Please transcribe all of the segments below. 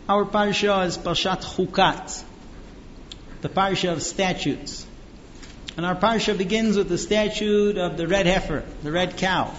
Our parsha is Parshat Chukat, the parsha of statutes. And our parsha begins with the statute of the red heifer, the red cow.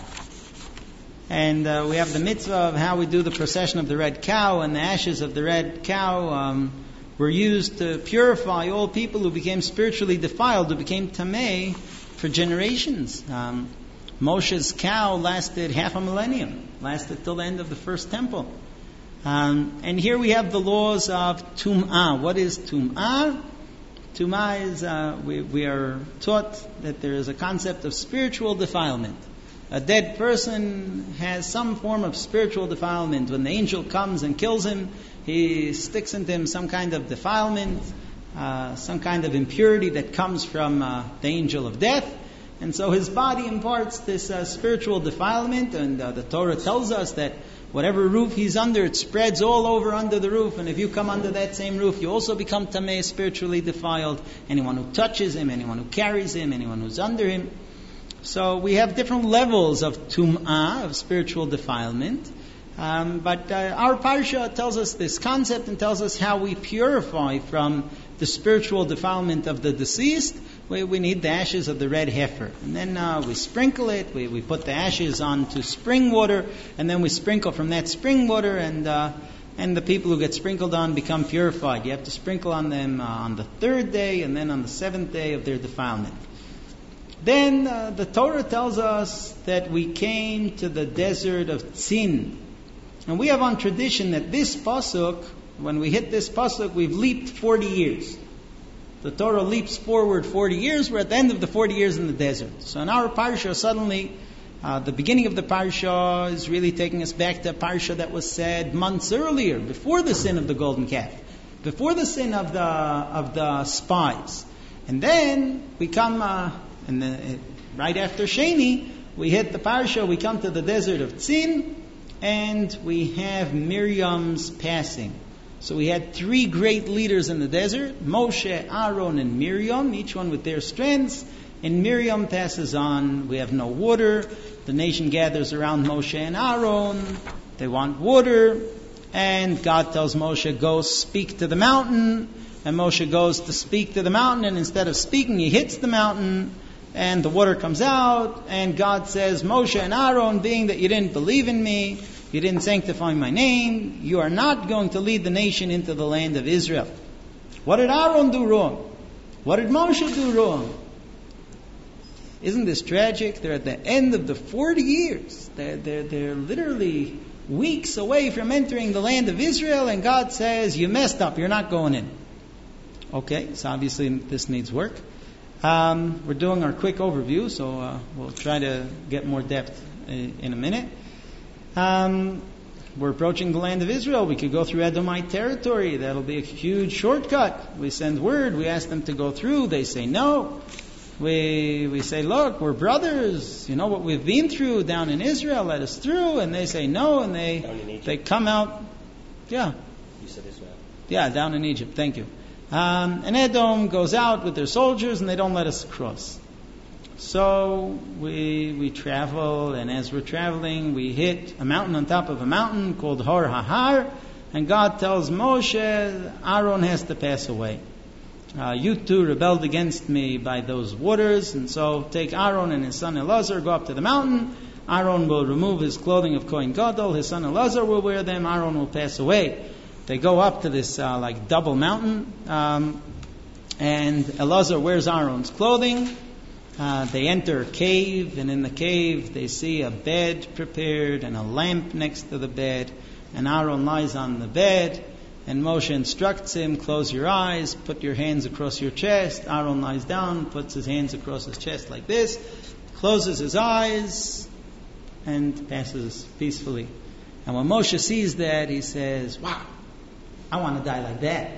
And we have the mitzvah of how we do the procession of the red cow, and the ashes of the red cow were used to purify all people who became spiritually defiled, who became tamei for generations. Moshe's cow lasted half a millennium, lasted till the end of the first temple. And here we have the laws of tum'ah. What is tum'ah? Tum'ah is, we are taught that there is a concept of spiritual defilement. A dead person has some form of spiritual defilement. When the angel comes and kills him, he sticks into him some kind of defilement, some kind of impurity that comes from the angel of death. And so his body imparts this spiritual defilement, and the Torah tells us that whatever roof he's under, it spreads all over under the roof. And if you come under that same roof, you also become tamei, spiritually defiled. Anyone who touches him, anyone who carries him, anyone who's under him. So we have different levels of tum'ah, of spiritual defilement. But our parsha tells us this concept and tells us how we purify from the spiritual defilement of the deceased. We need the ashes of the red heifer. And then we sprinkle it. We put the ashes onto spring water. And then we sprinkle from that spring water. And the people who get sprinkled on become purified. You have to sprinkle on them on the third day and then on the seventh day of their defilement. Then the Torah tells us that we came to the desert of Tzin. And we have on tradition that this pasuk, when we hit this pasuk, we've leaped 40 years. The Torah leaps forward 40 years. We're at the end of the 40 years in the desert. So in our parsha, suddenly, the beginning of the parsha is really taking us back to a parsha that was said months earlier, before the sin of the golden calf, before the sin of the spies. And then we come, right after Sheni, we hit the parsha, we come to the desert of Tzin, and we have Miriam's passing. So we had three great leaders in the desert, Moshe, Aaron, and Miriam, each one with their strengths. And Miriam passes on. We have no water. The nation gathers around Moshe and Aaron. They want water. And God tells Moshe, go speak to the mountain. And Moshe goes to speak to the mountain, and instead of speaking, he hits the mountain, and the water comes out. And God says, Moshe and Aaron, being that you didn't believe in me, you didn't sanctify my name, you are not going to lead the nation into the land of Israel. What did Aaron do wrong? What did Moshe do wrong? Isn't this tragic? They're at the end of the 40 years. They're literally weeks away from entering the land of Israel, and God says, you messed up, you're not going in. Okay, so obviously this needs work. We're doing our quick overview, so we'll try to get more depth in a minute. We're approaching the land of Israel. We could go through Edomite territory. That'll be a huge shortcut. We send word. We ask them to go through. They say no. We say, look, we're brothers. You know what we've been through down in Israel. Let us through. And they say no. And they come out. Yeah. You said Israel. Yeah, down in Egypt. Thank you. And Edom goes out with their soldiers, and they don't let us cross. So we travel, and as we're traveling, we hit a mountain on top of a mountain called Har Hahar, and God tells Moshe, Aaron has to pass away. You two rebelled against me by those waters, and so take Aaron and his son Elazar, go up to the mountain. Aaron will remove his clothing of Kohen Gadol, his son Elazar will wear them, Aaron will pass away. They go up to this double mountain, and Elazar wears Aaron's clothing. They enter a cave, and in the cave they see a bed prepared and a lamp next to the bed, and Aaron lies on the bed, and Moshe instructs him, close your eyes, put your hands across your chest. Aaron lies down, puts his hands across his chest like this, closes his eyes, and passes peacefully. And when Moshe sees that, he says, wow, I want to die like that.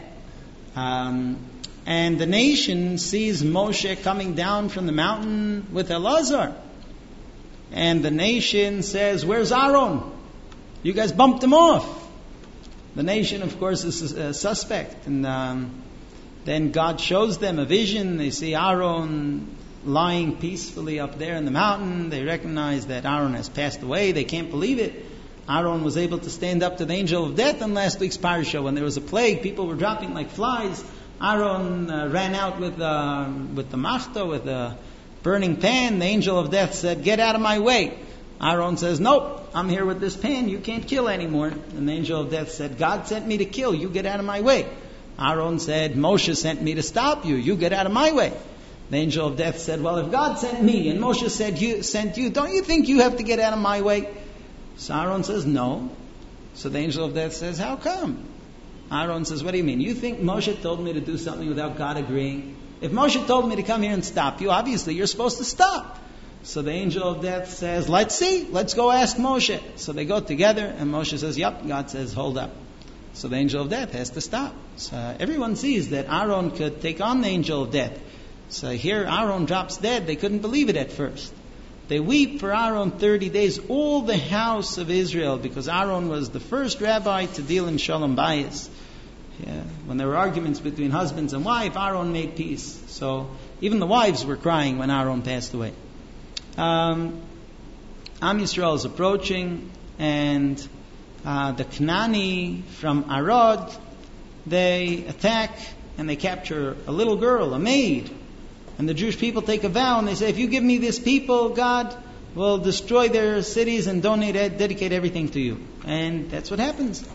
And the nation sees Moshe coming down from the mountain with Elazar. And the nation says, where's Aaron? You guys bumped him off. The nation, of course, is a suspect. And then God shows them a vision. They see Aaron lying peacefully up there in the mountain. They recognize that Aaron has passed away. They can't believe it. Aaron was able to stand up to the angel of death in last week's parasha. When there was a plague, people were dropping like flies. Aaron ran out with the machta, with the burning pan. The angel of death said, "Get out of my way." Aaron says, "Nope, I'm here with this pan. You can't kill anymore." And the angel of death said, "God sent me to kill. You get out of my way." Aaron said, "Moshe sent me to stop you. You get out of my way." The angel of death said, "Well, if God sent me and Moshe sent you, don't you think you have to get out of my way?" So Aaron says, "No." So the angel of death says, "How come?" Aaron says, "What do you mean? You think Moshe told me to do something without God agreeing? If Moshe told me to come here and stop you, obviously you're supposed to stop." So the angel of death says, "Let's see. Let's go ask Moshe." So they go together and Moshe says, "Yup." God says, "Hold up." So the angel of death has to stop. So everyone sees that Aaron could take on the angel of death. So here Aaron drops dead. They couldn't believe it at first. They weep for Aaron 30 days, all the house of Israel, because Aaron was the first rabbi to deal in Shalom Bayis. When there were arguments between husbands and wife, Aaron made peace. So even the wives were crying when Aaron passed away. Am Yisrael is approaching, and the Knani from Arad, they attack and they capture a little girl, a maid. And the Jewish people take a vow and they say, "If you give me this people, God will destroy their cities and dedicate everything to you." And that's what happens.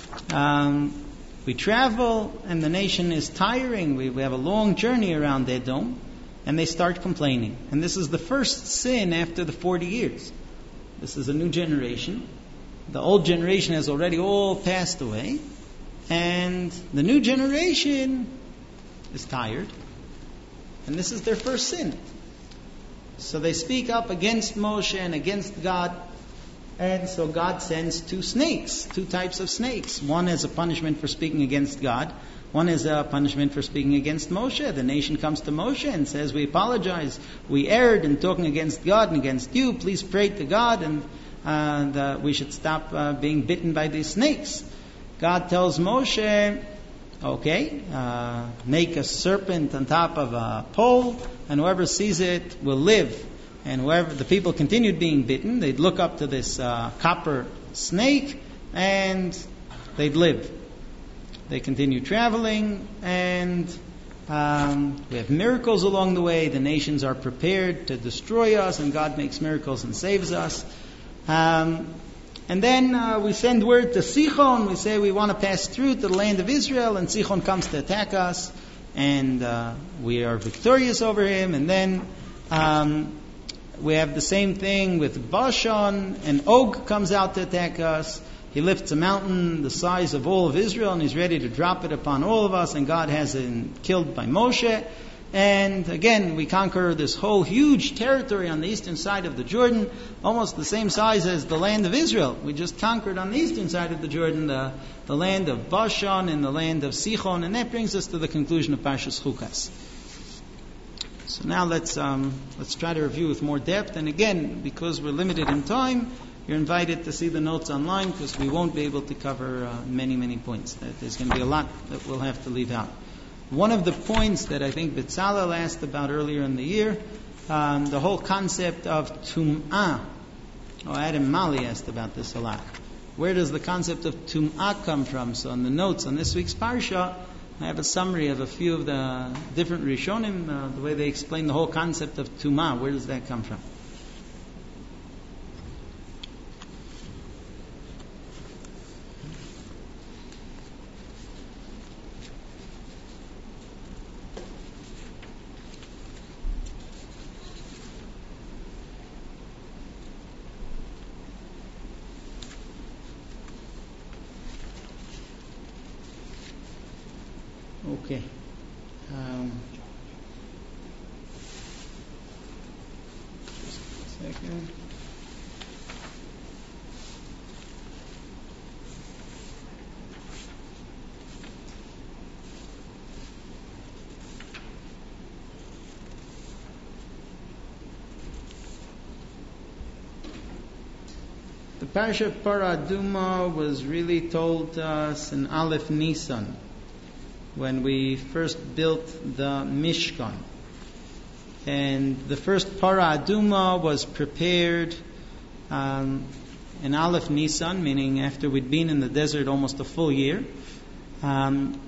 We travel and the nation is tiring. We have a long journey around Edom, and they start complaining. And this is the first sin after the 40 years. This is a new generation. The old generation has already all passed away, and the new generation is tired. And this is their first sin. So they speak up against Moshe and against God. And so God sends two snakes, two types of snakes. One as a punishment for speaking against God. One is a punishment for speaking against Moshe. The nation comes to Moshe and says, "We apologize. We erred in talking against God and against you. Please pray to God and we should stop being bitten by these snakes." God tells Moshe, "Okay, make a serpent on top of a pole, and whoever sees it will live." And whoever the people continued being bitten, they'd look up to this copper snake, and they'd live. They continue traveling, and we have miracles along the way. The nations are prepared to destroy us, and God makes miracles and saves us. And then we send word to Sichon. We say we want to pass through to the land of Israel, and Sichon comes to attack us, and we are victorious over him. And then we have the same thing with Bashan, and Og comes out to attack us. He lifts a mountain the size of all of Israel, and he's ready to drop it upon all of us, and God has him killed by Moshe. And again, we conquer this whole huge territory on the eastern side of the Jordan, almost the same size as the land of Israel. We just conquered on the eastern side of the Jordan the land of Bashan and the land of Sichon, and that brings us to the conclusion of Parshas Chukas. So now let's try to review with more depth. And again, because we're limited in time, you're invited to see the notes online, because we won't be able to cover many points. There's going to be a lot that we'll have to leave out. One of the points that I think Betzalel asked about earlier in the year, the whole concept of Tum'ah. Adam Mali asked about this a lot. Where does the concept of Tum'ah come from? So in the notes on this week's Parsha, I have a summary of a few of the different Rishonim, the way they explain the whole concept of Tum'ah. Where does that come from? Okay. Just a second. The Parashat Paraduma was really told to us in Aleph Nisan, when we first built the Mishkan. And the first Para Aduma was prepared in Aleph Nisan, meaning after we'd been in the desert almost a full year. And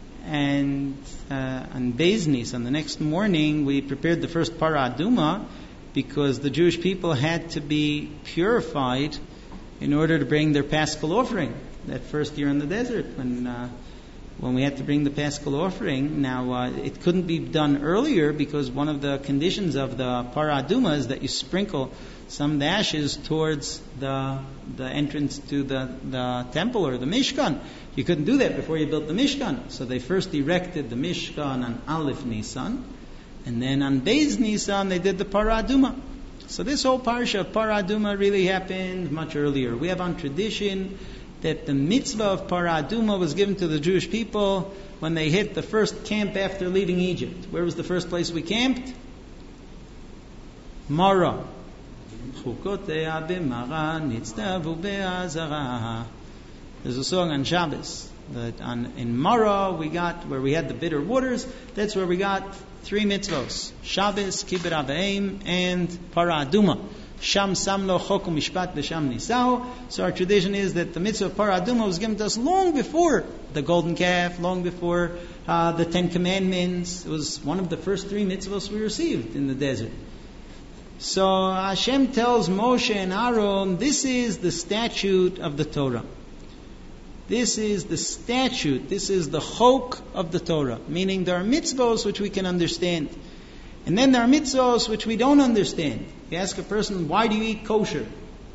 on Beis Nisan, the next morning, we prepared the first Para Aduma because the Jewish people had to be purified in order to bring their Paschal offering that first year in the desert when we had to bring the Paschal offering. Now, it couldn't be done earlier because one of the conditions of the Para Aduma is that you sprinkle some of the ashes towards the entrance to the temple or the Mishkan. You couldn't do that before you built the Mishkan. So they first erected the Mishkan on Aleph Nisan, and then on Beis Nisan they did the Para Aduma. So this whole parsha of Para Aduma really happened much earlier. We have on tradition that the mitzvah of Para Aduma was given to the Jewish people when they hit the first camp after leaving Egypt. Where was the first place we camped? Mara. There's a song on Shabbos that in Mara where we had the bitter waters. That's where we got 3 mitzvos: Shabbos, Kibbur Avim, and Para Aduma. Sham Samlo Chok Mishpat B'Sham Nisao. So our tradition is that the mitzvah of Para Aduma was given to us long before the golden calf, long before the 10 Commandments. It was one of the first 3 mitzvos we received in the desert. So Hashem tells Moshe and Aaron, this is the statute of the Torah. This is the statute, this is the chok of the Torah. Meaning there are mitzvos which we can understand. And then there are mitzvos which we don't understand. You ask a person, why do you eat kosher?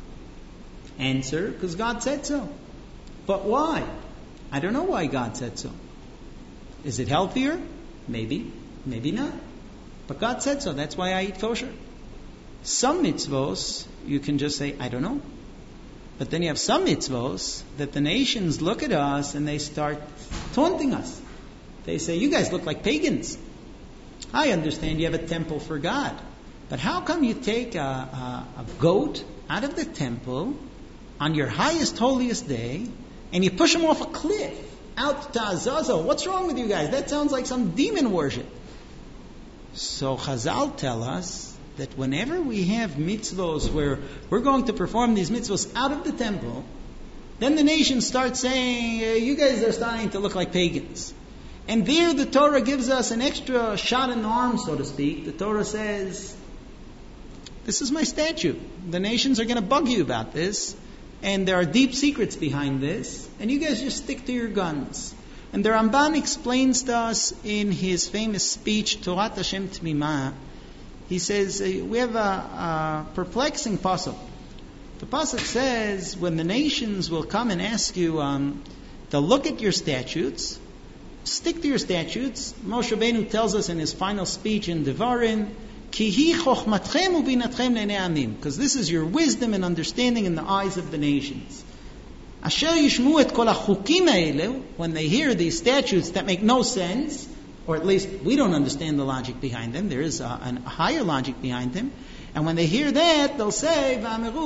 Answer, because God said so. But why? I don't know why God said so. Is it healthier? Maybe. Maybe not. But God said so. That's why I eat kosher. Some mitzvos, you can just say, I don't know. But then you have some mitzvos that the nations look at us and they start taunting us. They say, you guys look like pagans. I understand you have a temple for God. But how come you take a goat out of the temple on your highest, holiest day and you push him off a cliff out to Azazel? What's wrong with you guys? That sounds like some demon worship. So Chazal tell us that whenever we have mitzvos where we're going to perform these mitzvos out of the temple, then the nations start saying, you guys are starting to look like pagans. And there the Torah gives us an extra shot in the arm, so to speak. The Torah says, this is my statute. The nations are going to bug you about this, and there are deep secrets behind this, and you guys just stick to your guns. And the Ramban explains to us in his famous speech, Torat Hashem Tmimah. He says, we have a perplexing pasuk. The pasuk says, when the nations will come and ask you to look at your statutes, stick to your statutes. Moshe Rabbeinu tells us in his final speech in Devarim, Ki hi chochmatchem ubinatchem le'nei amim, because this is your wisdom and understanding in the eyes of the nations. Asher yishmu et kol hachukim ha'elu, when they hear these statutes that make no sense, or at least we don't understand the logic behind them. There is a higher logic behind them. And when they hear that, they'll say,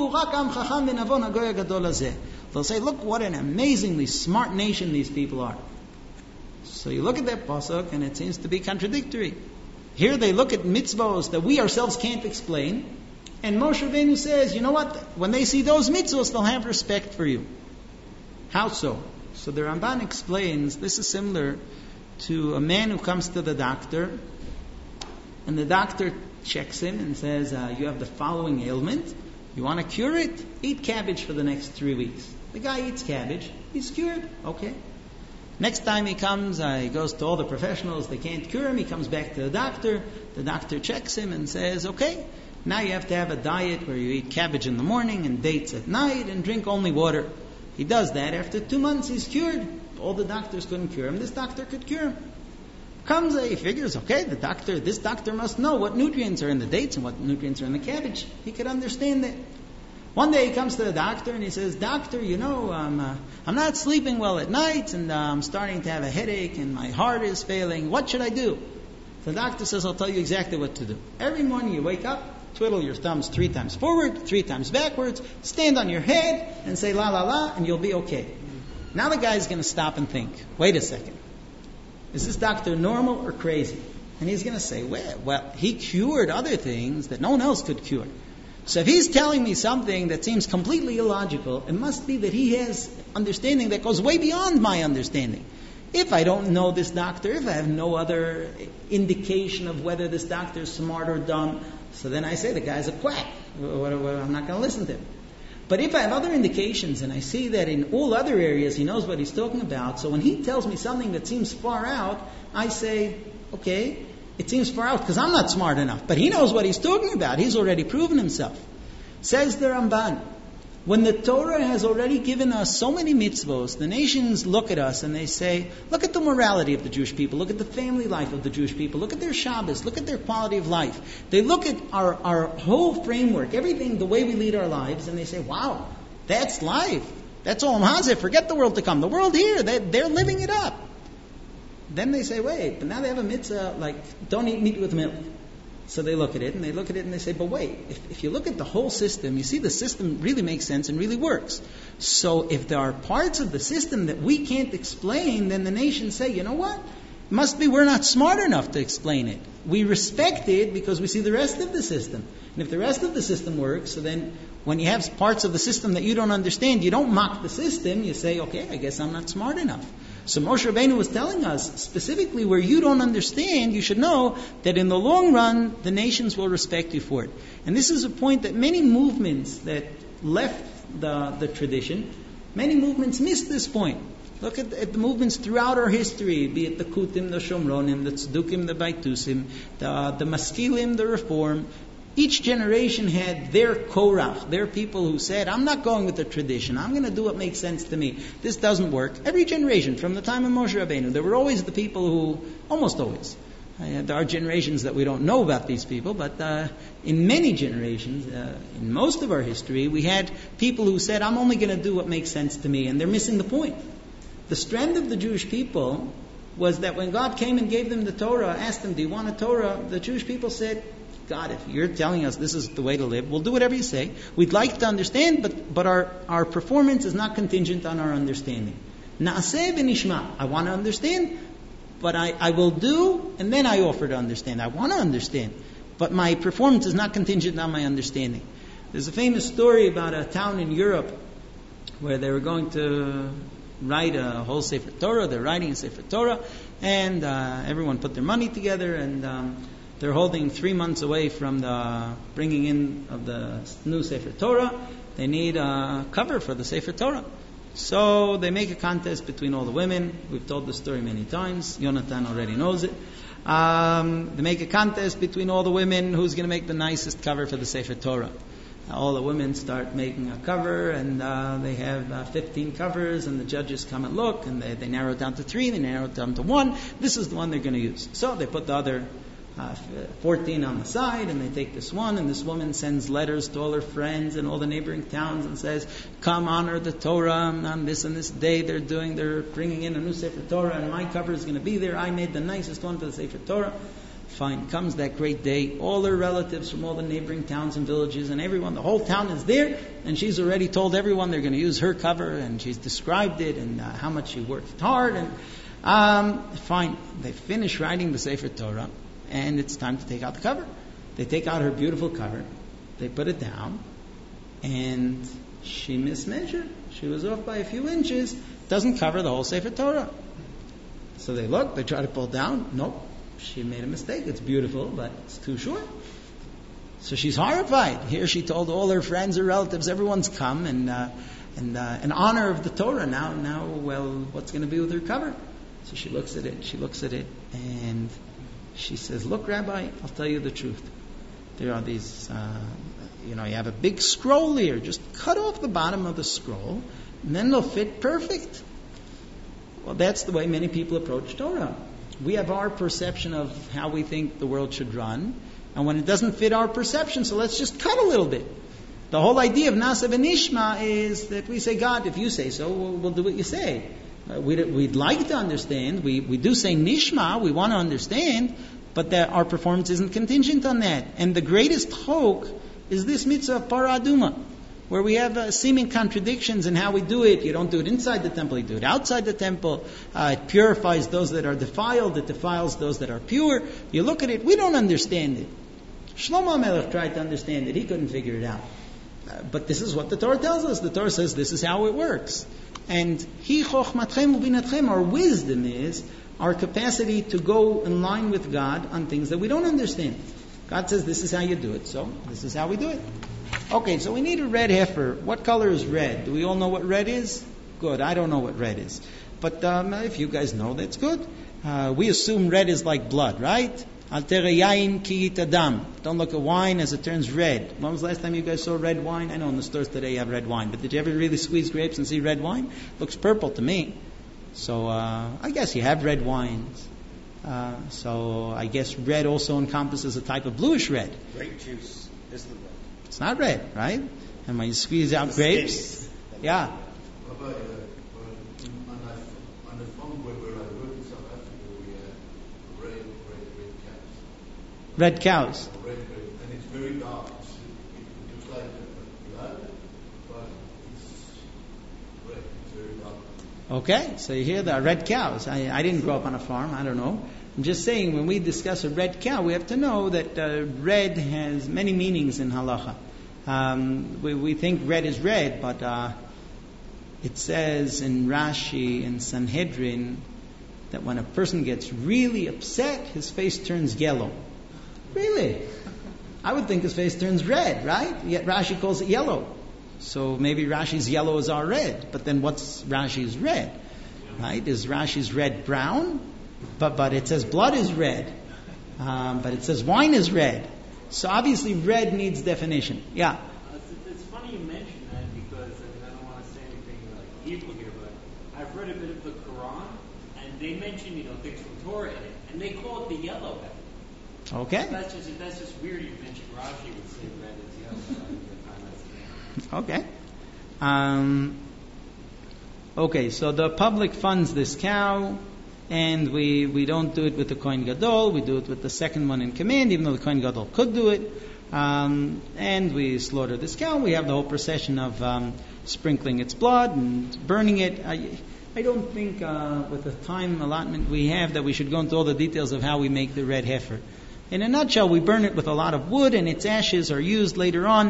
they'll say, look what an amazingly smart nation these people are. So you look at that pasuk and it seems to be contradictory. Here they look at mitzvos that we ourselves can't explain. And Moshe Rabbeinu says, you know what? When they see those mitzvos, they'll have respect for you. How so? So the Ramban explains, this is similar to a man who comes to the doctor, and the doctor checks him and says, you have the following ailment. You want to cure it? Eat cabbage for the next 3 weeks. The guy eats cabbage. He's cured. Okay. Next time he comes, he goes to all the professionals. They can't cure him. He comes back to the doctor. The doctor checks him and says, okay, now you have to have a diet where you eat cabbage in the morning and dates at night and drink only water. He does that. After 2 months, he's cured. All the doctors couldn't cure him. This doctor could cure him. He figures, okay, this doctor must know what nutrients are in the dates and what nutrients are in the cabbage. He could understand that. One day he comes to the doctor and he says, doctor, I'm not sleeping well at night and I'm starting to have a headache and my heart is failing. What should I do? The doctor says, I'll tell you exactly what to do. Every morning you wake up, twiddle your thumbs 3 times forward, 3 times backwards, stand on your head and say la la la and you'll be okay. Now the guy's going to stop and think, wait a second. Is this doctor normal or crazy? And he's going to say, well, he cured other things that no one else could cure. So if he's telling me something that seems completely illogical, it must be that he has understanding that goes way beyond my understanding. If I don't know this doctor, if I have no other indication of whether this doctor is smart or dumb, so then I say the guy's a quack. I'm not going to listen to him. But if I have other indications and I see that in all other areas he knows what he's talking about, so when he tells me something that seems far out, I say, okay, it seems far out because I'm not smart enough. But he knows what he's talking about. He's already proven himself. Says the Ramban, when the Torah has already given us so many mitzvos, the nations look at us and they say, look at the morality of the Jewish people, look at the family life of the Jewish people, look at their Shabbos, look at their quality of life. They look at our whole framework, everything, the way we lead our lives, and they say, wow, that's life. That's Olam Hazeh. Forget the world to come. The world here, they're living it up. Then they say, wait, but now they have a mitzvah, like, don't eat meat with milk. So they look at it, and they say, but wait, if you look at the whole system, you see the system really makes sense and really works. So if there are parts of the system that we can't explain, then the nations say, you know what? It must be we're not smart enough to explain it. We respect it because we see the rest of the system. And if the rest of the system works, so then when you have parts of the system that you don't understand, you don't mock the system, you say, okay, I guess I'm not smart enough. So Moshe Rabbeinu was telling us, specifically where you don't understand, you should know that in the long run, the nations will respect you for it. And this is a point that many movements that left the tradition, many movements missed this point. Look at the movements throughout our history, be it the Kutim, the Shomronim, the Tzdukim, the Baitusim, the Maskilim, the Reform. Each generation had their Korach, their people who said, I'm not going with the tradition. I'm going to do what makes sense to me. This doesn't work. Every generation, from the time of Moshe Rabbeinu, there were always the people who, almost always, there are generations that we don't know about these people, but in many generations, in most of our history, we had people who said, I'm only going to do what makes sense to me, and they're missing the point. The strength of the Jewish people was that when God came and gave them the Torah, asked them, do you want a Torah? The Jewish people said, God, if you're telling us this is the way to live, we'll do whatever you say. We'd like to understand, but our performance is not contingent on our understanding. Na'aseh v'nishma. I want to understand, but I will do, and then I offer to understand. I want to understand, but my performance is not contingent on my understanding. There's a famous story about a town in Europe where they were going to write a whole Sefer Torah. They're writing a Sefer Torah, and everyone put their money together, and they're holding 3 months away from the bringing in of the new Sefer Torah. They need a cover for the Sefer Torah. So they make a contest between all the women. We've told the story many times. Yonatan already knows it. They make a contest between all the women who's going to make the nicest cover for the Sefer Torah. All the women start making a cover, and they have 15 covers, and the judges come and look, and they narrow it down to 3, they narrow it down to 1. This is the one they're going to use. So they put the other 14 on the side, and they take this one, and this woman sends letters to all her friends and all the neighboring towns and says, come honor the Torah on this and this day. They're bringing in a new Sefer Torah, and my cover is going to be there. I made the nicest one for the Sefer Torah. Fine, comes that great day. All her relatives from all the neighboring towns and villages and everyone, the whole town is there, and she's already told everyone they're going to use her cover, and she's described it and how much she worked hard. And fine, they finish writing the Sefer Torah, and it's time to take out the cover. They take out her beautiful cover, they put it down, and she mismeasured. She was off by a few inches. Doesn't cover the whole Sefer Torah. So they look, they try to pull down. Nope, she made a mistake. It's beautiful, but it's too short. So she's horrified. Here she told all her friends, her relatives, everyone's come, and in honor of the Torah. Now, well, what's going to be with her cover? So she looks at it, and she says, look, Rabbi, I'll tell you the truth. There are these, you have a big scroll here. Just cut off the bottom of the scroll, and then they'll fit perfect. Well, that's the way many people approach Torah. We have our perception of how we think the world should run, and when it doesn't fit our perception, so let's just cut a little bit. The whole idea of Na'aseh v'nishma is that we say, God, if you say so, we'll do what you say. We'd like to understand. We do say nishma, we want to understand, but that our performance isn't contingent on that. And the greatest chok is this mitzvah of Parah Aduma, where we have seeming contradictions in how we do it. You don't do it inside the temple, you do it outside the temple. It purifies those that are defiled, it defiles those that are pure. You look at it, we don't understand it. Shlomo HaMelech tried to understand it. He couldn't figure it out. But this is what the Torah tells us. The Torah says this is how it works. And Hi chochmatchem ubinatchem, our wisdom is our capacity to go in line with God on things that we don't understand. God says this is how you do it, so this is how we do it. Okay, so we need a red heifer. What color is red? Do we all know what red is? Good, I don't know what red is. But if you guys know, that's good. We assume red is like blood, right? Al tere yain ki yitadam. Don't look at wine as it turns red. When was the last time you guys saw red wine? I know in the stores today you have red wine, but did you ever really squeeze grapes and see red wine? Looks purple to me. So I guess you have red wines. So I guess red also encompasses a type of bluish red. Grape juice isn't red. It's not red, right? And when you squeeze out grapes, yeah. On the farm where I work in South Africa, we have red cows. Red cows. Red, and it's very dark. It looks like blood, but it's red. It's very dark. Okay, so you hear the red cows. I didn't grow up on a farm. I don't know. I'm just saying, when we discuss a red cow, we have to know that red has many meanings in halacha. We think red is red, but it says in Rashi and Sanhedrin that when a person gets really upset, his face turns yellow. Really? I would think his face turns red, right? Yet Rashi calls it yellow. So maybe Rashi's yellow is our red. But then what's Rashi's red? Right? Is Rashi's red brown? But it says blood is red. But it says wine is red. So obviously red needs definition. Yeah. It's funny you mention that because I don't want to say anything like evil here, but I've read a bit of the Quran and they mention things from Torah in it, and they call it the yellow heifer. Okay. So that's just weird. You mentioned Rashi would say red is yellow. Okay. Okay, so the public funds this cow, and we don't do it with the Kohen Gadol, we do it with the second one in command, even though the Kohen Gadol could do it. And we slaughter this cow. We have the whole procession of sprinkling its blood and burning it. I don't think with the time allotment we have that we should go into all the details of how we make the red heifer. In a nutshell, we burn it with a lot of wood, and its ashes are used later on.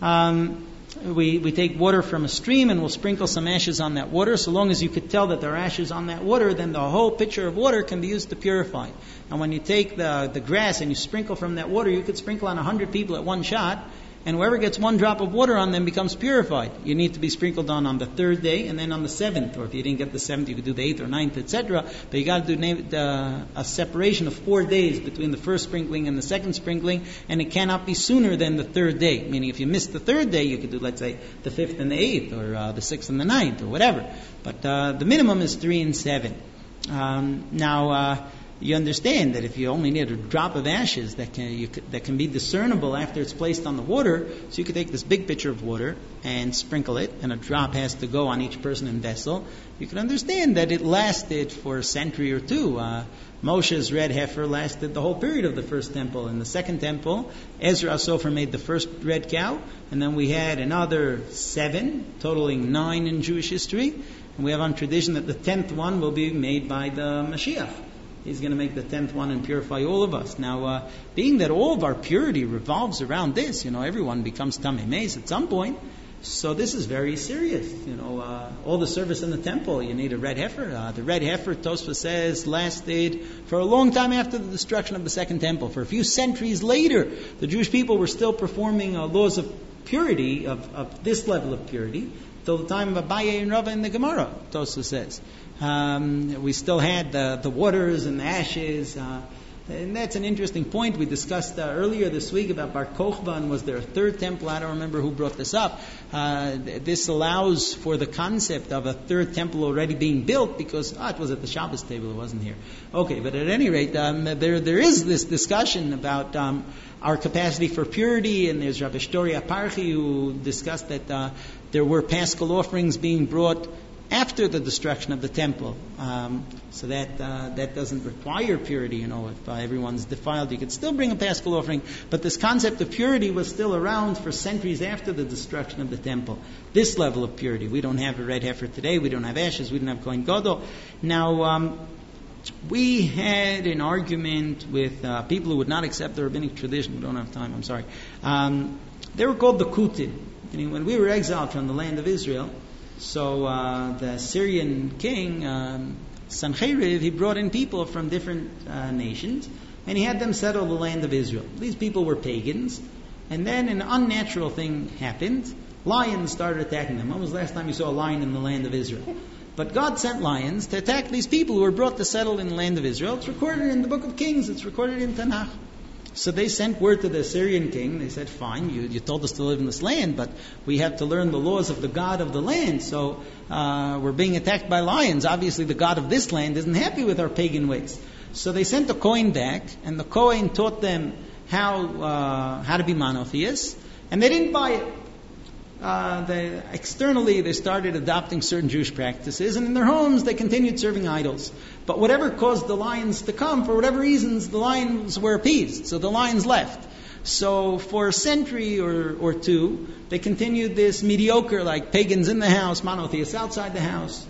We take water from a stream and we'll sprinkle some ashes on that water. So long as you could tell that there are ashes on that water, then the whole pitcher of water can be used to purify. And when you take the grass and you sprinkle from that water, you could sprinkle on 100 people at one shot, and whoever gets one drop of water on them becomes purified. You need to be sprinkled on the third day and then on the seventh, or if you didn't get the seventh, you could do the eighth or ninth, etc. But you got to do a separation of 4 days between the first sprinkling and the second sprinkling, and it cannot be sooner than the third day. Meaning, if you missed the third day, you could do, let's say, the fifth and the eighth, or the sixth and the ninth, or whatever. But the minimum is 3 and 7. Now. You understand that if you only need a drop of ashes that can be discernible after it's placed on the water, so you could take this big pitcher of water and sprinkle it, and a drop has to go on each person and vessel. You can understand that it lasted for a century or two. Moshe's red heifer lasted the whole period of the first temple. In the second temple, Ezra HaSofer made the first red cow, and then we had another 7, totaling 9 in Jewish history. And we have on tradition that the 10th one will be made by the Mashiach. He's going to make the 10th one and purify all of us. Now, being that all of our purity revolves around this, everyone becomes Tamei Meis at some point. So this is very serious. All the service in the temple, you need a red heifer. The red heifer, Tosfos says, lasted for a long time after the destruction of the second temple. For a few centuries later, the Jewish people were still performing laws of purity, of this level of purity, till the time of Abaye and Rava in the Gemara, Tosfos says. We still had the waters and the ashes, and that's an interesting point. We discussed earlier this week about Bar Kokhba, and was there a third temple? I don't remember who brought this up. This allows for the concept of a third temple already being built, because it was at the Shabbos table, it wasn't here. Okay, but at any rate, there is this discussion about our capacity for purity, and there's Rabbi Shtori Aparchi who discussed that there were Paschal offerings being brought after the destruction of the temple, so that doesn't require purity. If everyone's defiled, you could still bring a Paschal offering. But this concept of purity was still around for centuries after the destruction of the temple. This level of purity, we don't have a red heifer today. We don't have ashes. We don't have Kohen Gadol. Now, we had an argument with people who would not accept the rabbinic tradition. We don't have time, I'm sorry. They were called the Kutim. When we were exiled from the land of Israel, so the Syrian king, Sancheriv, he brought in people from different nations, and he had them settle the land of Israel. These people were pagans, and then an unnatural thing happened. Lions started attacking them. When was the last time you saw a lion in the land of Israel? But God sent lions to attack these people who were brought to settle in the land of Israel. It's recorded in the book of Kings. It's recorded in Tanakh. So they sent word to the Assyrian king. They said, fine, you told us to live in this land, but we have to learn the laws of the God of the land. So we're being attacked by lions. Obviously the God of this land isn't happy with our pagan ways. So they sent the Kohen back, and the Kohen taught them how to be monotheists, and they didn't buy it. Externally, they started adopting certain Jewish practices, and in their homes, they continued serving idols. But whatever caused the lions to come, for whatever reasons, the lions were appeased, so the lions left. So for a century or two, they continued this mediocre, like pagans in the house, monotheists outside the house.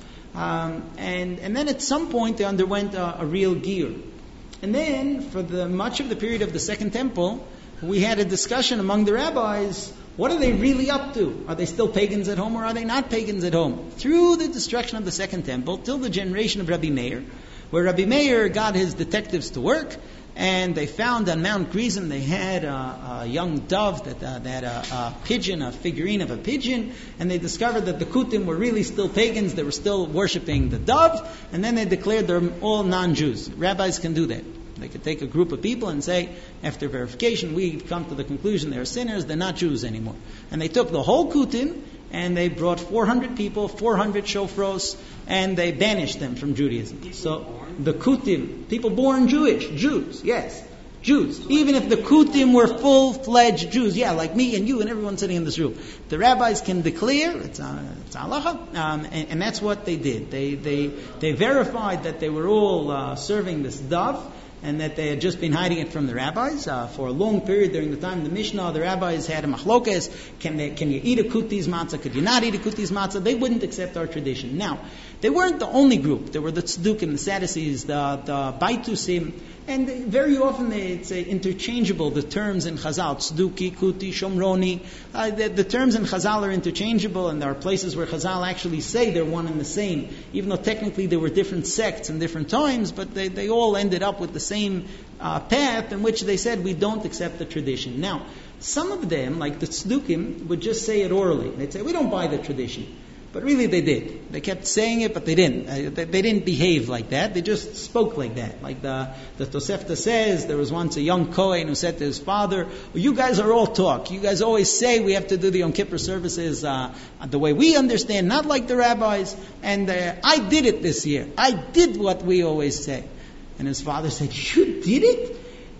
And then at some point, they underwent a real gear. And then, for much of the period of the Second Temple, we had a discussion among the rabbis. What are they really up to? Are they still pagans at home, or are they not pagans at home? Through the destruction of the Second Temple, till the generation of Rabbi Meir, where Rabbi Meir got his detectives to work, and they found on Mount Gerizim they had a young dove that had a pigeon, a figurine of a pigeon, and they discovered that the Kutim were really still pagans. They were still worshipping the dove, and then they declared they're all non-Jews. Rabbis can do that. They could take a group of people and say, after verification, we've come to the conclusion they're sinners, they're not Jews anymore. And they took the whole Kutim, and they brought 400 people, 400 shofros, and they banished them from Judaism. So the Kutim, people born Jews, yes, Jews. Even if the Kutim were full-fledged Jews, like me and you and everyone sitting in this room. The rabbis can declare, it's halacha, and that's what they did. They verified that they were all serving this dove, and that they had just been hiding it from the rabbis. For a long period during the time of the Mishnah, the rabbis had a machlokas. Can you eat a kutis matzah? Could you not eat a kutis matzah? They wouldn't accept our tradition. Now, they weren't the only group. There were the tzdukim, the Sadducees, the baitusim, and very often it's interchangeable, the terms in Chazal, tzduki, kuti, shomroni. The terms in Chazal are interchangeable, and there are places where Chazal actually say they're one and the same, even though technically they were different sects in different times, but they all ended up with the same path in which they said we don't accept the tradition. Now, some of them, like the tzdukim, would just say it orally. They'd say, we don't buy the tradition. But really they did. They kept saying it, but they didn't. They didn't behave like that. They just spoke like that. Like the Tosefta says, there was once a young Kohen who said to his father, you guys are all talk. You guys always say we have to do the Yom Kippur services the way we understand, not like the rabbis. And I did it this year. I did what we always say. And his father said, you did it?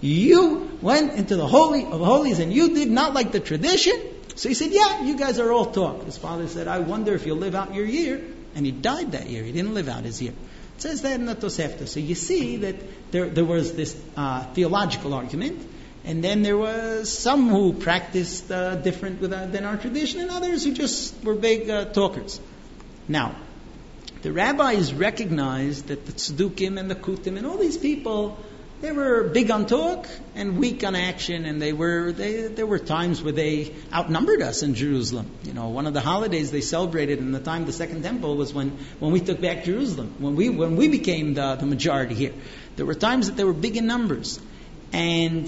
You went into the Holy of Holies and you did not like the tradition? So he said, you guys are all talk. His father said, I wonder if you'll live out your year. And he died that year. He didn't live out his year. It says that in the Tosefta. So you see that there was this theological argument, and then there was some who practiced different than our tradition, and others who just were big talkers. Now, the rabbis recognized that the tzdukim and the kutim and all these people, they were big on talk and weak on action, and there were times where they outnumbered us in Jerusalem. One of the holidays they celebrated in the time of the Second Temple was when we took back Jerusalem, when we became the majority here. There were times that they were big in numbers, and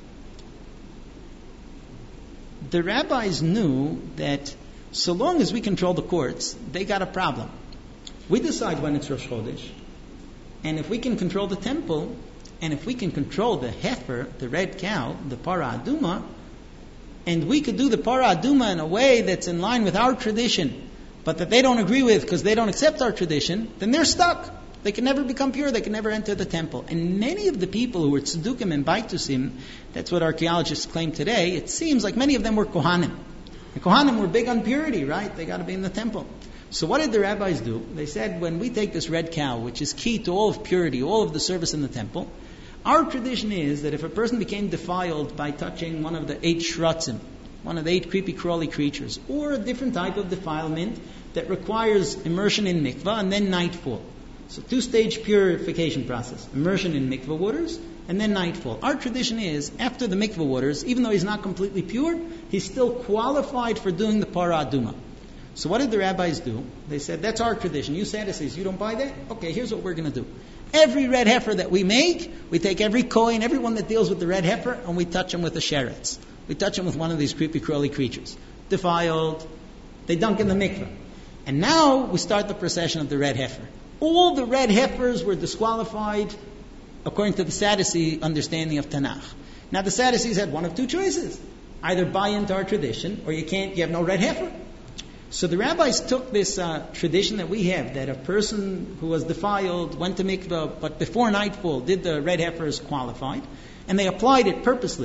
the rabbis knew that so long as we control the courts, they got a problem. We decide when it's Rosh Chodesh, and if we can control the temple, and if we can control the heifer, the red cow, the para aduma, and we could do the para aduma in a way that's in line with our tradition, but that they don't agree with because they don't accept our tradition, then they're stuck. They can never become pure. They can never enter the temple. And many of the people who were tzdukim and baitusim, that's what archaeologists claim today, it seems like many of them were kohanim. The kohanim were big on purity, right? They got to be in the temple. So what did the rabbis do? They said, when we take this red cow, which is key to all of purity, all of the service in the temple, our tradition is that if a person became defiled by touching one of the 8 shratzim, one of the 8 creepy crawly creatures, or a different type of defilement that requires immersion in mikvah and then nightfall. So 2-stage purification process. Immersion in mikveh waters, and then nightfall. Our tradition is, after the mikveh waters, even though he's not completely pure, he's still qualified for doing the para aduma. So what did the rabbis do? They said, that's our tradition. You Sadducees, you don't buy that? Okay, here's what we're going to do. Every red heifer that we make, we take every kohen, everyone that deals with the red heifer, and we touch them with the sheretz. We touch them with one of these creepy crawly creatures. Defiled. They dunk in the mikveh. And now we start the procession of the red heifer. All the red heifers were disqualified according to the Sadducee understanding of Tanakh. Now the Sadducees had one of two choices. Either buy into our tradition, or you have no red heifer. So the rabbis took this tradition that we have, that a person who was defiled went to mikveh, but before nightfall did the red heifers qualified, and they applied it purposely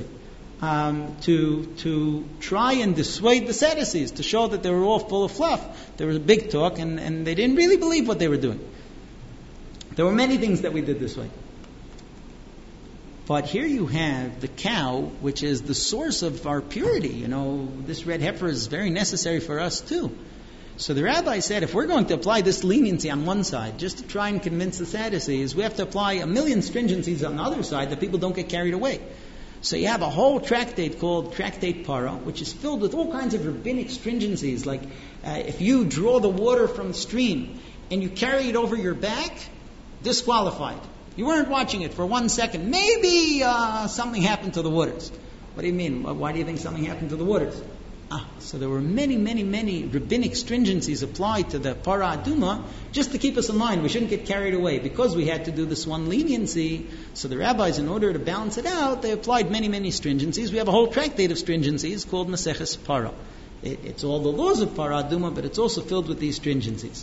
to try and dissuade the Sadducees, to show that they were all full of fluff. There was a big talk, and they didn't really believe what they were doing. There were many things that we did this way. But here you have the cow, which is the source of our purity. This red heifer is very necessary for us too. So the rabbi said, if we're going to apply this leniency on one side, just to try and convince the Sadducees, we have to apply a million stringencies on the other side that people don't get carried away. So you have a whole tractate called Tractate Para, which is filled with all kinds of rabbinic stringencies, like if you draw the water from the stream and you carry it over your back, disqualified. You weren't watching it for 1 second. Maybe something happened to the waters. What do you mean? Why do you think something happened to the waters? So there were many rabbinic stringencies applied to the para aduma just to keep us in line. We shouldn't get carried away because we had to do this one leniency. So the rabbis, in order to balance it out, they applied many stringencies. We have a whole tractate of stringencies called Maseches Para. It's all the laws of para aduma, but it's also filled with these stringencies.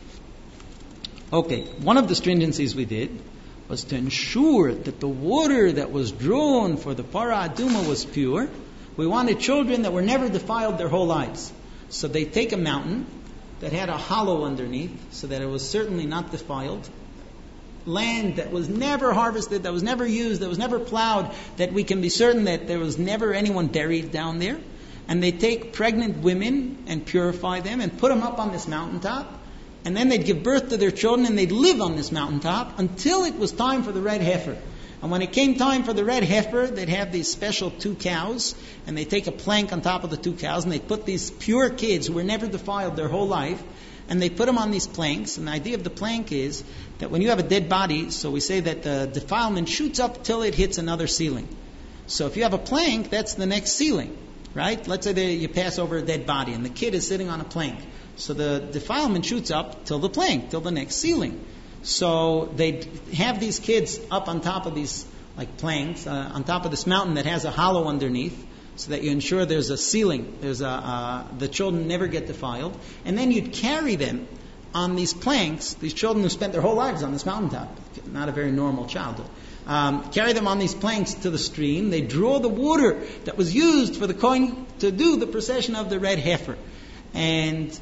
Okay, one of the stringencies we did was to ensure that the water that was drawn for the para aduma was pure. We wanted children that were never defiled their whole lives. So they take a mountain that had a hollow underneath so that it was certainly not defiled. Land that was never harvested, that was never used, that was never plowed, that we can be certain that there was never anyone buried down there. And they take pregnant women and purify them and put them up on this mountaintop. And then they'd give birth to their children and they'd live on this mountaintop until it was time for the red heifer. And when it came time for the red heifer, they'd have these special 2 cows, and they'd take a plank on top of the 2 cows, and they'd put these pure kids who were never defiled their whole life, and they put them on these planks. And the idea of the plank is that when you have a dead body, so we say that the defilement shoots up till it hits another ceiling. So if you have a plank, that's the next ceiling, right? Let's say you pass over a dead body, and the kid is sitting on a plank. So the defilement shoots up till the plank, till the next ceiling. So they'd have these kids up on top of these planks, on top of this mountain that has a hollow underneath, so that you ensure there's a ceiling, the children never get defiled. And then you'd carry them on these planks, these children who spent their whole lives on this mountaintop, not a very normal childhood. Carry them on these planks to the stream. They draw the water that was used for the kohen to do the procession of the red heifer. And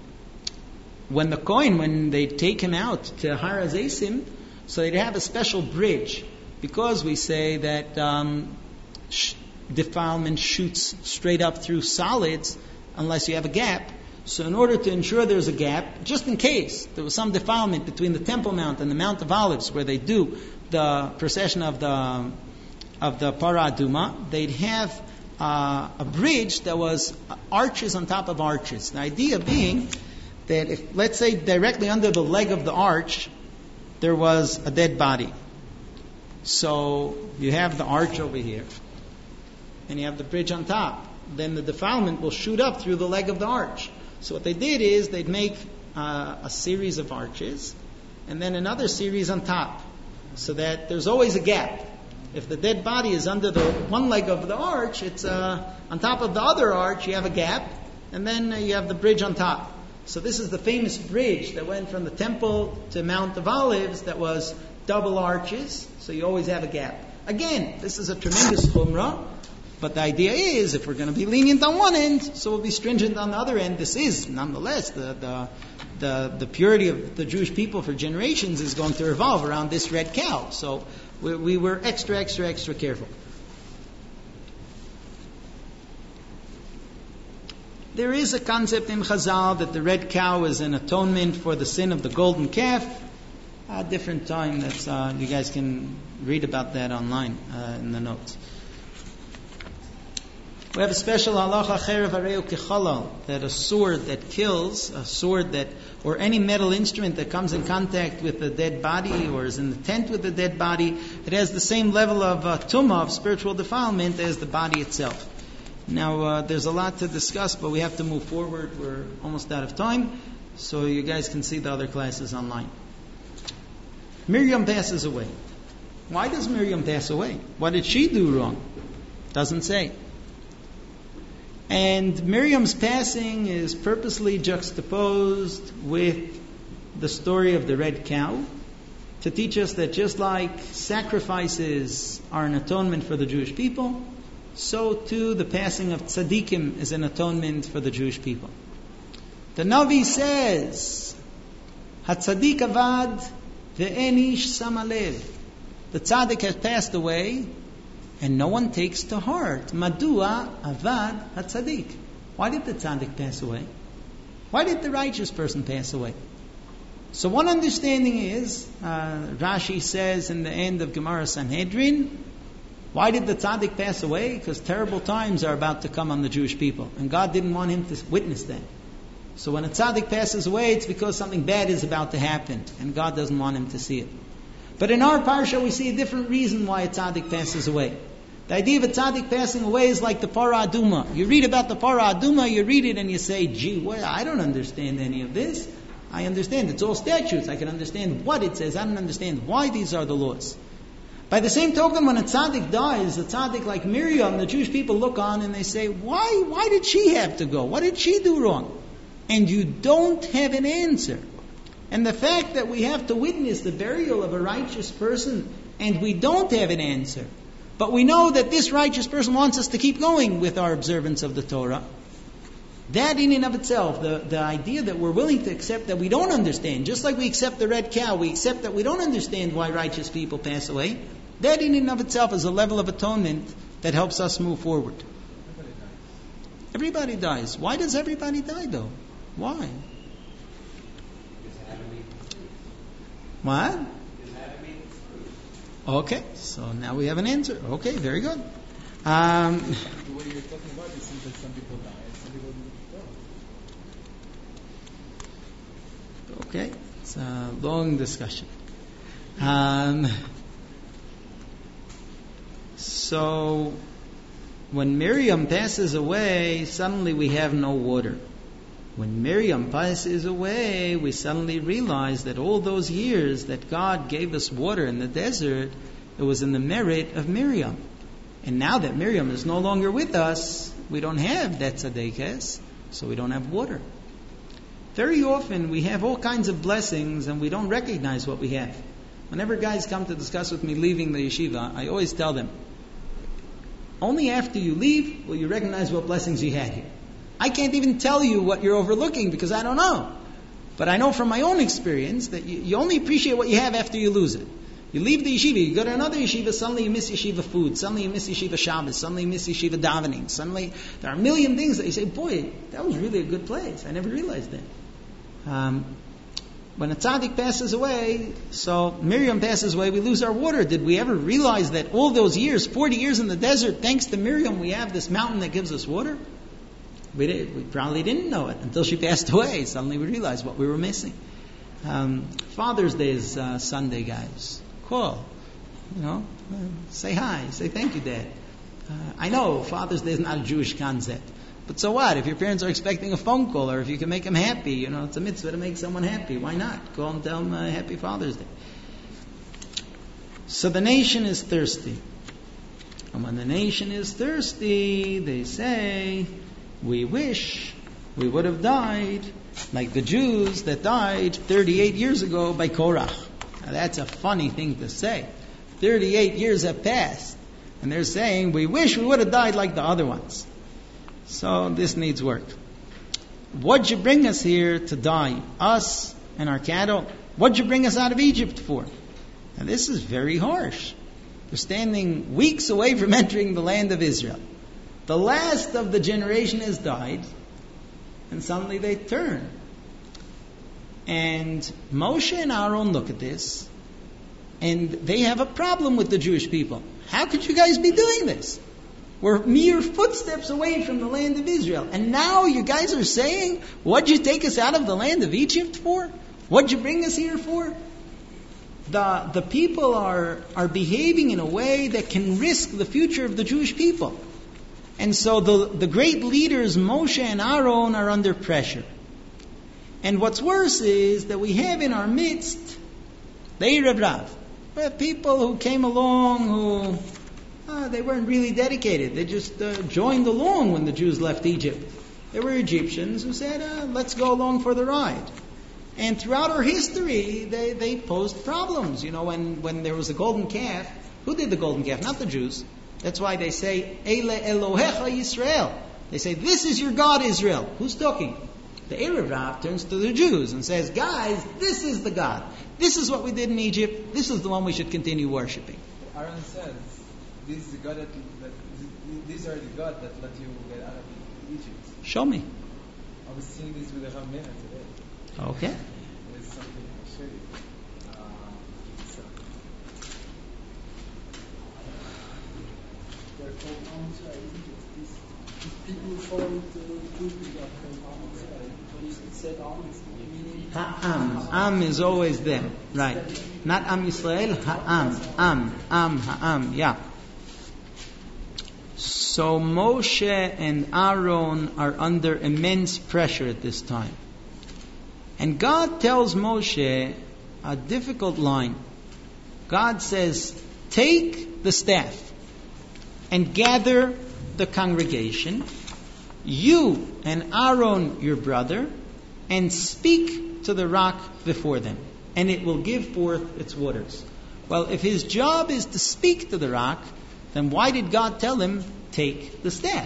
when they take him out to Har HaZeisim, so they'd have a special bridge, because we say that defilement shoots straight up through solids unless you have a gap. So in order to ensure there's a gap, just in case there was some defilement between the Temple Mount and the Mount of Olives, where they do the procession of the Para Aduma, they'd have a bridge that was arches on top of arches. The idea being that if, let's say, directly under the leg of the arch, there was a dead body. So you have the arch over here, and you have the bridge on top. Then the defilement will shoot up through the leg of the arch. So what they did is they'd make a series of arches, and then another series on top, so that there's always a gap. If the dead body is under the one leg of the arch, it's on top of the other arch, you have a gap, and then you have the bridge on top. So this is the famous bridge that went from the temple to Mount of Olives that was double arches, so you always have a gap. Again, this is a tremendous chumrah, but the idea is if we're going to be lenient on one end, so we'll be stringent on the other end. This is, nonetheless, the purity of the Jewish people for generations is going to revolve around this red cow. So we were extra careful. There is a concept in Chazal that the red cow is an atonement for the sin of the golden calf. a different time. That's you guys can read about that online in the notes. We have a special halacha cherev hareu kechalal, that a sword that kills, a sword that, or any metal instrument that comes in contact with a dead body or is in the tent with a dead body, it has the same level of tumah, of spiritual defilement, as the body itself. Now, there's a lot to discuss, but we have to move forward. We're almost out of time, so you guys can see the other classes online. Miriam passes away. Why does Miriam pass away? What did she do wrong? Doesn't say. And Miriam's passing is purposely juxtaposed with the story of the red cow to teach us that just like sacrifices are an atonement for the Jewish people, so too the passing of tzaddikim is an atonement for the Jewish people. The Navi says, "Hatzaddik avad ve'en ish sama lev." The tzaddik has passed away, and no one takes to heart. Madua avad hatzaddik. Why did the tzaddik pass away? Why did the righteous person pass away? So one understanding is, Rashi says in the end of Gemara Sanhedrin, why did the tzaddik pass away? Because terrible times are about to come on the Jewish people, and God didn't want him to witness that. So when a tzaddik passes away, it's because something bad is about to happen, and God doesn't want him to see it. But in our parsha, we see a different reason why a tzaddik passes away. The idea of a tzaddik passing away is like the Parah Aduma. You read about the Parah Aduma, you read it and you say, gee, well, I don't understand any of this. I understand it's all statutes. I can understand what it says. I don't understand why these are the laws. By the same token, when a tzaddik dies, a tzaddik like Miriam, the Jewish people look on and they say, why did she have to go? What did she do wrong? And you don't have an answer. And the fact that we have to witness the burial of a righteous person and we don't have an answer, but we know that this righteous person wants us to keep going with our observance of the Torah, that in and of itself, the idea that we're willing to accept that we don't understand, just like we accept the red cow, we accept that we don't understand why righteous people pass away, that in and of itself is a level of atonement that helps us move forward. Everybody dies. Why does everybody die though? Why? What? Okay, so now we have an answer. Okay, very good. The way you're talking about it seems like some people die and some people don't. Okay, it's a long discussion. So, when Miriam passes away, suddenly we have no water. When Miriam passes away, we suddenly realize that all those years that God gave us water in the desert, it was in the merit of Miriam. And now that Miriam is no longer with us, we don't have that tzaddikas, so we don't have water. Very often we have all kinds of blessings and we don't recognize what we have. Whenever guys come to discuss with me leaving the yeshiva, I always tell them, only after you leave will you recognize what blessings you had here. I can't even tell you what you're overlooking because I don't know. But I know from my own experience that you only appreciate what you have after you lose it. You leave the yeshiva, you go to another yeshiva, suddenly you miss yeshiva food, suddenly you miss yeshiva Shabbos, suddenly you miss yeshiva davening, suddenly there are a million things that you say, boy, that was really a good place. I never realized that. When a tzaddik passes away, so Miriam passes away, we lose our water. Did we ever realize that all those years, 40 years in the desert, thanks to Miriam, we have this mountain that gives us water? We probably didn't know it until she passed away. Suddenly we realized what we were missing. Father's Day is Sunday, guys. Call. Say hi. Say thank you, Dad. I know Father's Day is not a Jewish concept. But so what? If your parents are expecting a phone call or if you can make them happy, it's a mitzvah to make someone happy. Why not? Call and tell them Happy Father's Day. So the nation is thirsty. And when the nation is thirsty, they say, we wish we would have died like the Jews that died 38 years ago by Korach. Now that's a funny thing to say. 38 years have passed. And they're saying, we wish we would have died like the other ones. So this needs work. What'd you bring us here to die? Us and our cattle? What'd you bring us out of Egypt for? Now this is very harsh. They're standing weeks away from entering the land of Israel. The last of the generation has died, and suddenly they turn. And Moshe and Aaron look at this, and they have a problem with the Jewish people. How could you guys be doing this? We're mere footsteps away from the land of Israel. And now you guys are saying, what'd you take us out of the land of Egypt for? What'd you bring us here for? The people are behaving in a way that can risk the future of the Jewish people. And so the great leaders, Moshe and Aaron, are under pressure. And what's worse is that we have in our midst the Erev Rav. We have people who came along who they weren't really dedicated. They just joined along when the Jews left Egypt. They were Egyptians who said, let's go along for the ride. And throughout our history, they posed problems. You know, when there was a golden calf, who did the golden calf? Not the Jews. That's why they say, Eile Elohecha Yisrael. They say, this is your God, Israel. Who's talking? The Erev Rav turns to the Jews and says, guys, this is the God. This is what we did in Egypt. This is the one we should continue worshiping. Aaron says, this is the God that these are the God that let you get out of Egypt. Show me. I was seeing this with a Rav Meir today. Okay. There's something I'll show you. They're called Am These people following the Jewish people are called Am Israel. When you said Am, meaning Ha'am. Am is always them. Right. Not Am Yisrael, Ha'am. Ha'am. Yeah. So Moshe and Aaron are under immense pressure at this time. And God tells Moshe a difficult line. God says, take the staff and gather the congregation, you and Aaron your brother, and speak to the rock before them, and it will give forth its waters. Well, if his job is to speak to the rock, then why did God tell him, take the staff?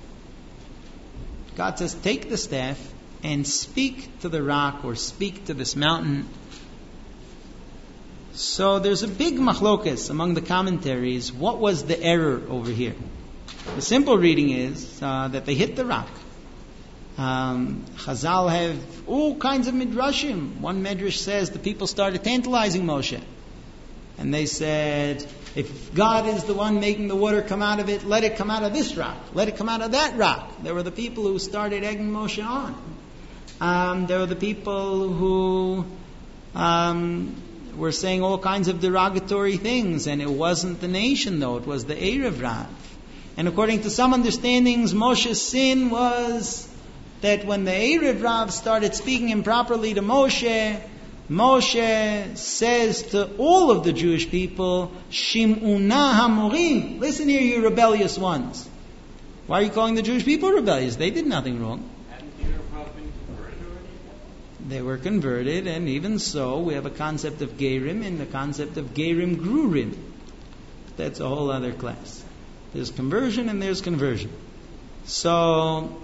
God says, take the staff and speak to the rock, or speak to this mountain. So there's a big machlokas among the commentaries. What was the error over here? The simple reading is that they hit the rock. Chazal have all kinds of midrashim. One midrash says the people started tantalizing Moshe. And they said, if God is the one making the water come out of it, let it come out of this rock. Let it come out of that rock. There were the people who started egging Moshe on. There were the people who were saying all kinds of derogatory things. And it wasn't the nation, though. It was the Erev Rav. And according to some understandings, Moshe's sin was that when the Erev Rav started speaking improperly to Moshe, Moshe says to all of the Jewish people, Shim'una hamorim. Listen here, you rebellious ones. Why are you calling the Jewish people rebellious? They did nothing wrong. Hadn't the Erev Rav been converted already? They were converted, and even so, we have a concept of Gerim and the concept of Gerim Grurim. That's a whole other class. There's conversion and there's conversion. So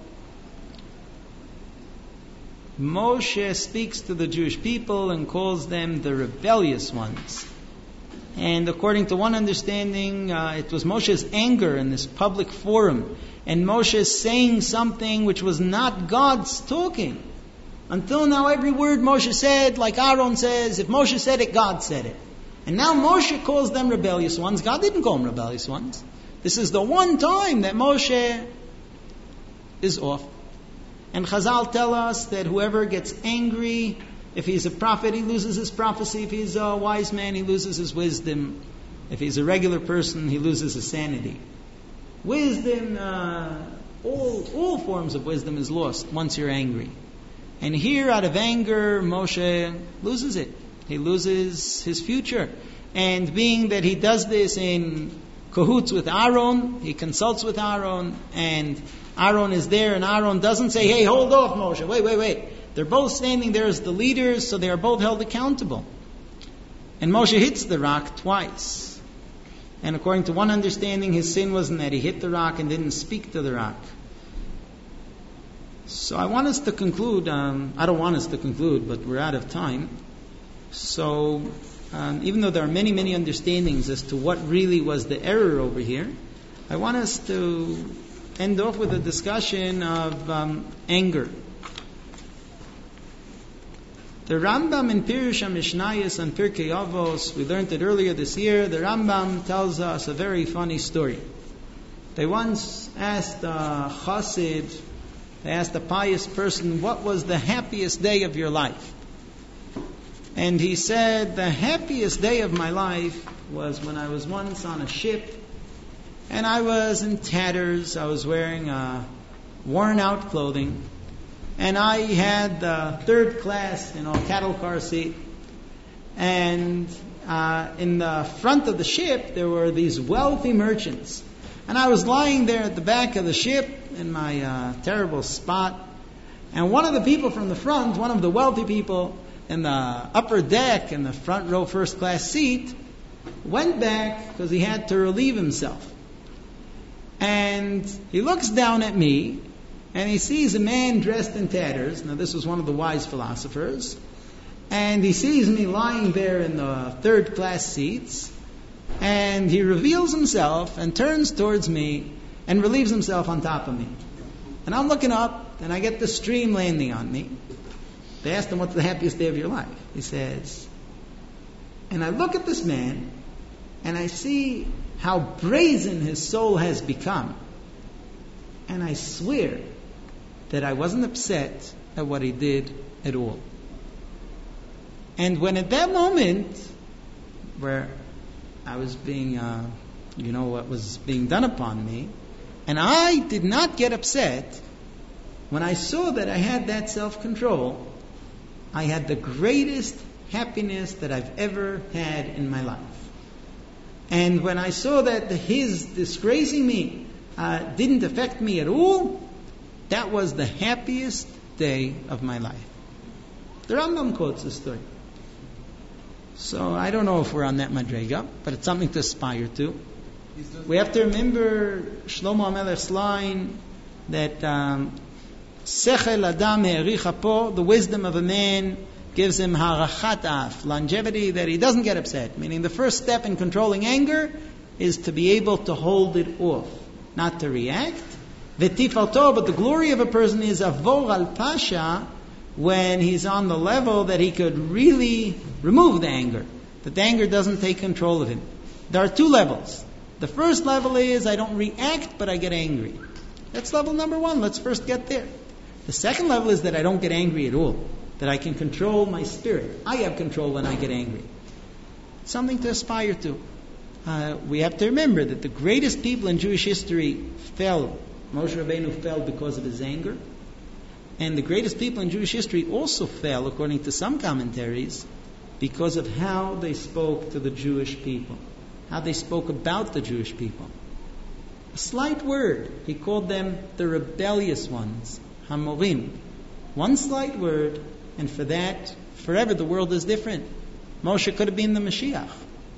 Moshe speaks to the Jewish people and calls them the rebellious ones. And according to one understanding, it was Moshe's anger in this public forum. And Moshe saying something which was not God's talking. Until now, every word Moshe said, like Aaron says, if Moshe said it, God said it. And now Moshe calls them rebellious ones. God didn't call them rebellious ones. This is the one time that Moshe is off. And Chazal tell us that whoever gets angry, if he's a prophet, he loses his prophecy. If he's a wise man, he loses his wisdom. If he's a regular person, he loses his sanity. Wisdom, all forms of wisdom is lost once you're angry. And here, out of anger, Moshe loses it. He loses his future. And being that he does this in cahoots with Aaron, he consults with Aaron, and Aaron is there, and Aaron doesn't say, hey, hold off, Moshe, wait. They're both standing there as the leaders, so they are both held accountable. And Moshe hits the rock twice. And according to one understanding, his sin wasn't that he hit the rock and didn't speak to the rock. So I want us to conclude, I don't want us to conclude, but we're out of time. So even though there are many, many understandings as to what really was the error over here, I want us to end off with a discussion of anger. The Rambam in Pirush HaMishnayos and Pirkei Avos, we learned it earlier this year, the Rambam tells us a very funny story. They once asked a chassid, they asked a pious person, what was the happiest day of your life? And he said, the happiest day of my life was when I was once on a ship and I was in tatters, I was wearing worn out clothing, and I had the third class, cattle car seat, and in the front of the ship there were these wealthy merchants, and I was lying there at the back of the ship in my terrible spot, and one of the people from the front, one of the wealthy people in the upper deck in the front row first class seat, went back because he had to relieve himself. And he looks down at me and he sees a man dressed in tatters. Now this was one of the wise philosophers. And he sees me lying there in the third class seats, and he reveals himself and turns towards me and relieves himself on top of me. And I'm looking up and I get the stream landing on me. They asked him, what's the happiest day of your life? He says, and I look at this man and I see how brazen his soul has become. And I swear that I wasn't upset at what he did at all. And when at that moment, where I was being, what was being done upon me, and I did not get upset, when I saw that I had that self-control, I had the greatest happiness that I've ever had in my life. And when I saw that his disgracing me didn't affect me at all, that was the happiest day of my life. The Rambam quotes this story. So I don't know if we're on that madrega, but it's something to aspire to. We have to remember Shlomo HaMelech's line that Sechel Adam He'ericha Po, the wisdom of a man gives him harachat af, longevity, that he doesn't get upset. Meaning the first step in controlling anger is to be able to hold it off, not to react. V'tifalto, but the glory of a person is avor al pasha, when he's on the level that he could really remove the anger, that the anger doesn't take control of him. There are two levels. The first level is I don't react, but I get angry. That's level number one. Let's first get there. The second level is that I don't get angry at all, that I can control my spirit. I have control when I get angry. Something to aspire to. We have to remember that the greatest people in Jewish history fell. Moshe Rabbeinu fell because of his anger. And the greatest people in Jewish history also fell, according to some commentaries, because of how they spoke to the Jewish people, how they spoke about the Jewish people. A slight word, he called them the rebellious ones, Hamorim. One slight word, and for that, forever the world is different. Moshe could have been the Mashiach.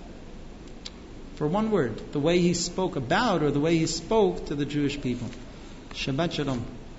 For one word, the way he spoke about, or the way he spoke to the Jewish people. Shabbat Shalom.